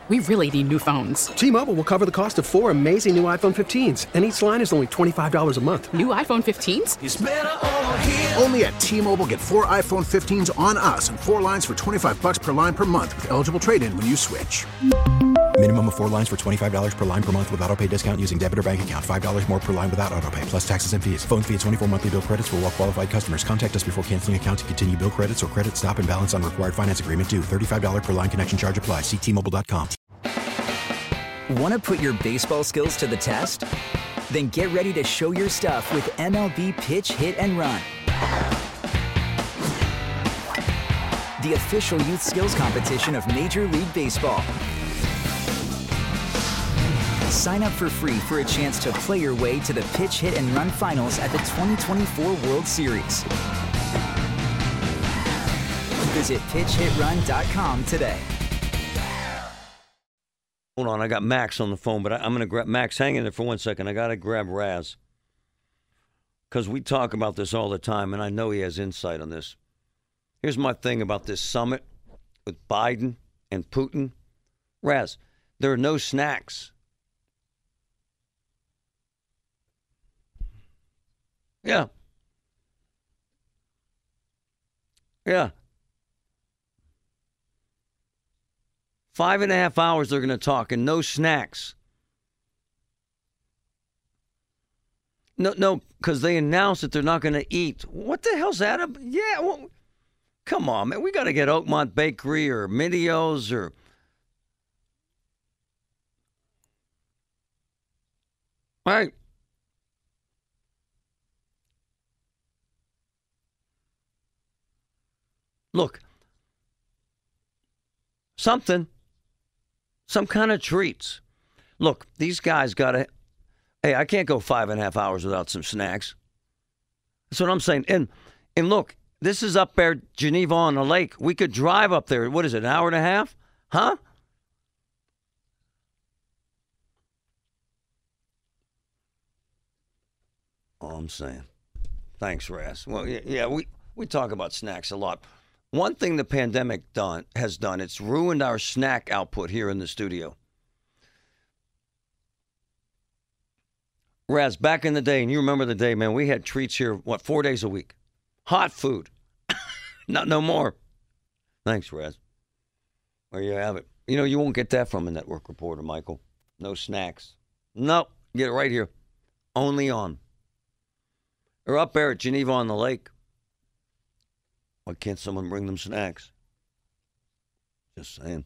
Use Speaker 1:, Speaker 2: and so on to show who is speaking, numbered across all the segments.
Speaker 1: We really need new phones.
Speaker 2: T-Mobile will cover the cost of 4 amazing new iPhone 15s, and each line is only $25 a month.
Speaker 1: New iPhone 15s?
Speaker 3: It's better over here.
Speaker 4: Only at T-Mobile, get 4 iPhone 15s on us and 4 lines for $25 per line per month with eligible trade-in when you switch.
Speaker 5: Minimum of 4 lines for $25 per line per month with autopay discount using debit or bank account. $5 more per line without autopay, plus taxes and fees. Phone fee at 24 monthly bill credits for well-qualified customers. Contact us before canceling account to continue bill credits or credit stop and balance on required finance agreement due. $35 per line connection charge applies. See T-Mobile.com.
Speaker 6: Want to put your baseball skills to the test? Then get ready to show your stuff with MLB Pitch, Hit, and Run. The official youth skills competition of Major League Baseball. Sign up for free for a chance to play your way to the Pitch, Hit, and Run finals at the 2024 World Series. Visit pitchhitrun.com today.
Speaker 7: Hold on, I got Max on the phone, but I'm going to grab Max. Hang in there for 1 second. I got to grab Raz because we talk about this all the time, and I know he has insight on this. Here's my thing about this summit with Biden and Putin. Raz, there are no snacks. Yeah. Yeah. 5.5 hours they're going to talk and no snacks. No, because they announced that they're not going to eat. What the hell's that? Yeah, well, come on, man. We got to get Oakmont Bakery or Midio's or... All right. Look, some kind of treats. Look, these guys got to, hey, I can't go 5.5 hours without some snacks. That's what I'm saying. And look, this is up there, Geneva on the Lake. We could drive up there. What is it, an hour and a half? Huh? All I'm saying. Thanks, Raz. Well, yeah, we talk about snacks a lot. One thing the pandemic has done, it's ruined our snack output here in the studio. Raz, back in the day, and you remember the day, man, we had treats here, 4 days a week? Hot food. No more. Thanks, Raz. There you have it. You know, you won't get that from a network reporter, Michael. No snacks. Nope. Get it right here. Only on. They're up there at Geneva on the Lake. Why can't someone bring them snacks? Just saying.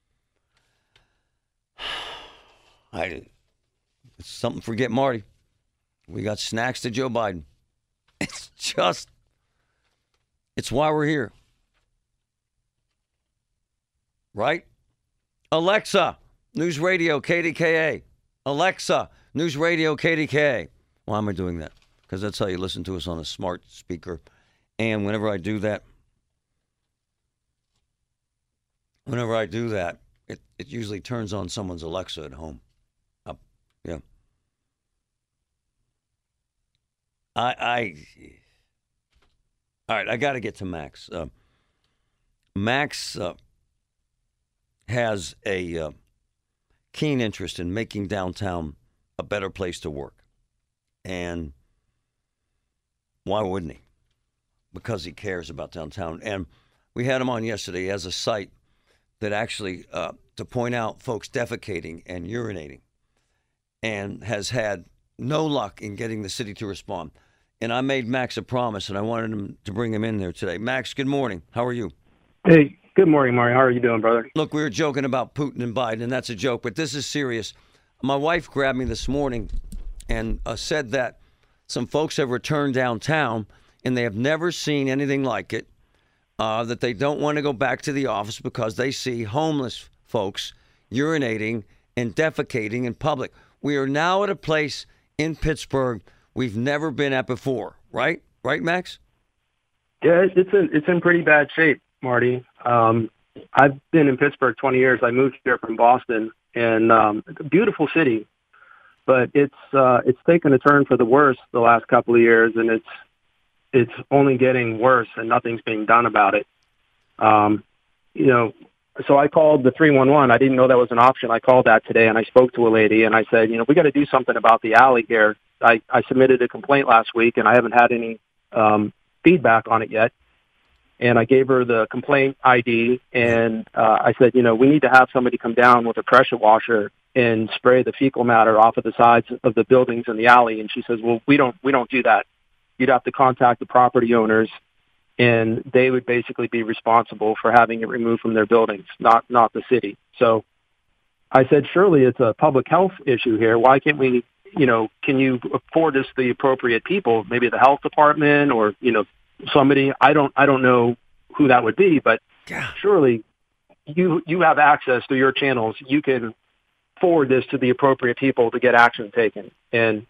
Speaker 7: It's something for Get Marty. We got snacks to Joe Biden. It's why we're here. Right? Alexa, News Radio KDKA. Alexa, News Radio KDKA. Why am I doing that? Because that's how you listen to us on a smart speaker. And whenever I do that, it usually turns on someone's Alexa at home. Yeah. All right, I got to get to Max. Max has a keen interest in making downtown a better place to work. And why wouldn't he? Because he cares about downtown. And we had him on yesterday. He has a site that actually, to point out folks defecating and urinating, and has had no luck in getting the city to respond. And I made Max a promise, and I wanted him to bring him in there today. Max, good morning. How are you?
Speaker 8: Hey, good morning, Mario. How are you doing, brother?
Speaker 7: Look, we were joking about Putin and Biden, and that's a joke, but this is serious. My wife grabbed me this morning and said that some folks have returned downtown, and they have never seen anything like it, that they don't want to go back to the office because they see homeless folks urinating and defecating in public. We are now at a place in Pittsburgh we've never been at before, right? Right, Max?
Speaker 8: Yeah, it's in pretty bad shape, Marty. I've been in Pittsburgh 20 years. I moved here from Boston, and it's a beautiful city, but it's taken a turn for the worse the last couple of years, and it's only getting worse, and nothing's being done about it. so I called the 311. I didn't know that was an option. I called that today, and I spoke to a lady, and I said, we got to do something about the alley here. I submitted a complaint last week, and I haven't had any feedback on it yet. And I gave her the complaint ID, and I said, we need to have somebody come down with a pressure washer and spray the fecal matter off of the sides of the buildings in the alley. And she says, well, we don't do that. You'd have to contact the property owners, and they would basically be responsible for having it removed from their buildings, not the city. So I said, surely it's a public health issue here. Why can't we, can you afford this to the appropriate people, maybe the health department or, somebody? I don't know who that would be, but surely you have access to your channels. You can forward this to the appropriate people to get action taken. And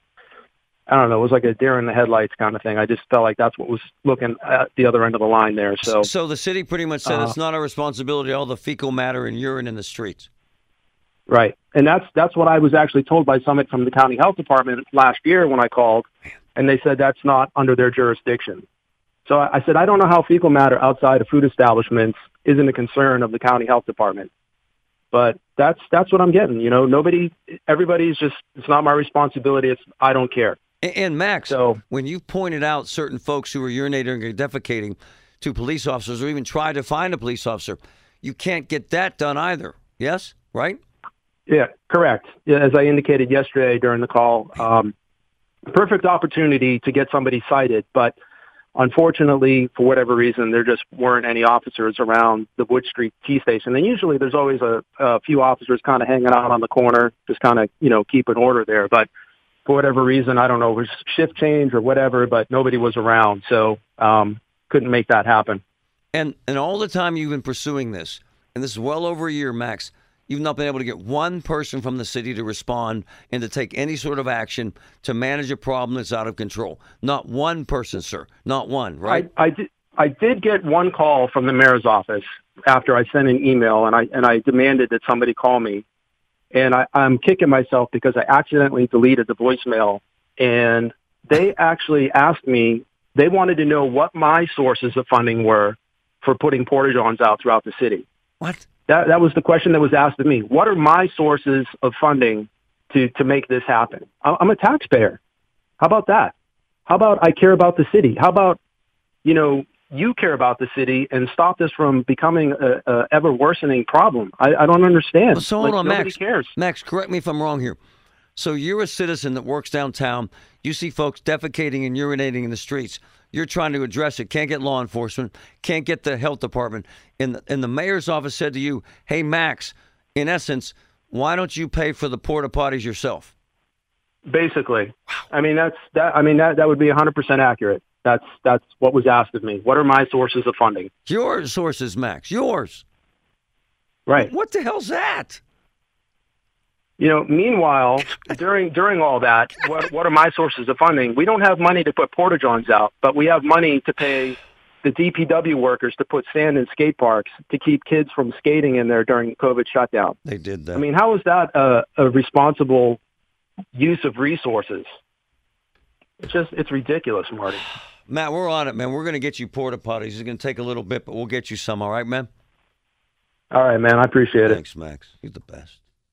Speaker 8: I don't know, it was like a deer in the headlights kind of thing. I just felt like that's what was looking at the other end of the line there. So
Speaker 7: the city pretty much said it's not our responsibility, all the fecal matter and urine in the streets.
Speaker 8: Right. And that's what I was actually told by somebody from the county health department last year when I called, and they said that's not under their jurisdiction. So I said, I don't know how fecal matter outside of food establishments isn't a concern of the county health department. But that's what I'm getting. Everybody's just, it's not my responsibility. I don't care.
Speaker 7: And Max, when you pointed out certain folks who were urinating or defecating to police officers or even tried to find a police officer, you can't get that done either. Yes? Right?
Speaker 8: Yeah, correct. As I indicated yesterday during the call, perfect opportunity to get somebody cited, but unfortunately, for whatever reason, there just weren't any officers around the Wood Street T station. And usually there's always a few officers kind of hanging out on the corner, just kind of, keep an order there. But for whatever reason, I don't know, it was shift change or whatever, but nobody was around. So couldn't make that happen.
Speaker 7: And all the time you've been pursuing this, and this is well over a year, Max, you've not been able to get one person from the city to respond and to take any sort of action to manage a problem that's out of control. Not one person, sir. Not one, right?
Speaker 8: I did get one call from the mayor's office after I sent an email, and I demanded that somebody call me. And I'm kicking myself because I accidentally deleted the voicemail. And they actually asked me, they wanted to know what my sources of funding were for putting porta-johns out throughout the city.
Speaker 7: What?
Speaker 8: That was the question that was asked of me. What are my sources of funding to make this happen? I'm a taxpayer. How about that? How about I care about the city? How about, you care about the city and stop this from becoming a ever worsening problem? I don't understand.
Speaker 7: Well, so hold on,
Speaker 8: nobody
Speaker 7: Max.
Speaker 8: cares.
Speaker 7: Max, correct me if I'm wrong here. So you're a citizen that works downtown. You see folks defecating and urinating in the streets. You're trying to address it. Can't get law enforcement. Can't get the health department. And the mayor's office said to you, hey, Max, in essence, why don't you pay for the porta potties yourself?
Speaker 8: Basically. Wow. I mean, that would be 100% accurate. That's what was asked of me. What are my sources of funding?
Speaker 7: Your sources, Max. Yours.
Speaker 8: Right.
Speaker 7: What the hell's that?
Speaker 8: Meanwhile, during all that, what are my sources of funding? We don't have money to put porta-johns out, but we have money to pay the DPW workers to put sand in skate parks to keep kids from skating in there during the COVID shutdown.
Speaker 7: They did that.
Speaker 8: I mean, how is that a responsible use of resources? It's ridiculous, Marty.
Speaker 7: Matt, we're on it, man. We're going to get you porta potties. It's going to take a little bit, but we'll get you some. All right, man?
Speaker 8: All right, man. I appreciate it.
Speaker 7: Thanks, Max. You're the best.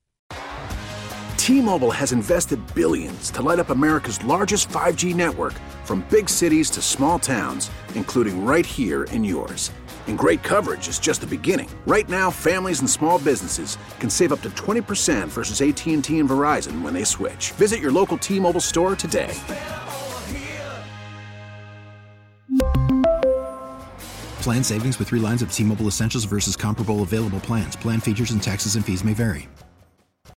Speaker 4: T-Mobile has invested billions to light up America's largest 5G network, from big cities to small towns, including right here in yours. And great coverage is just the beginning. Right now, families and small businesses can save up to 20% versus AT&T and Verizon when they switch. Visit your local T-Mobile store today.
Speaker 5: Plan savings with 3 lines of T-Mobile Essentials versus comparable available plans. Plan features and taxes and fees may vary.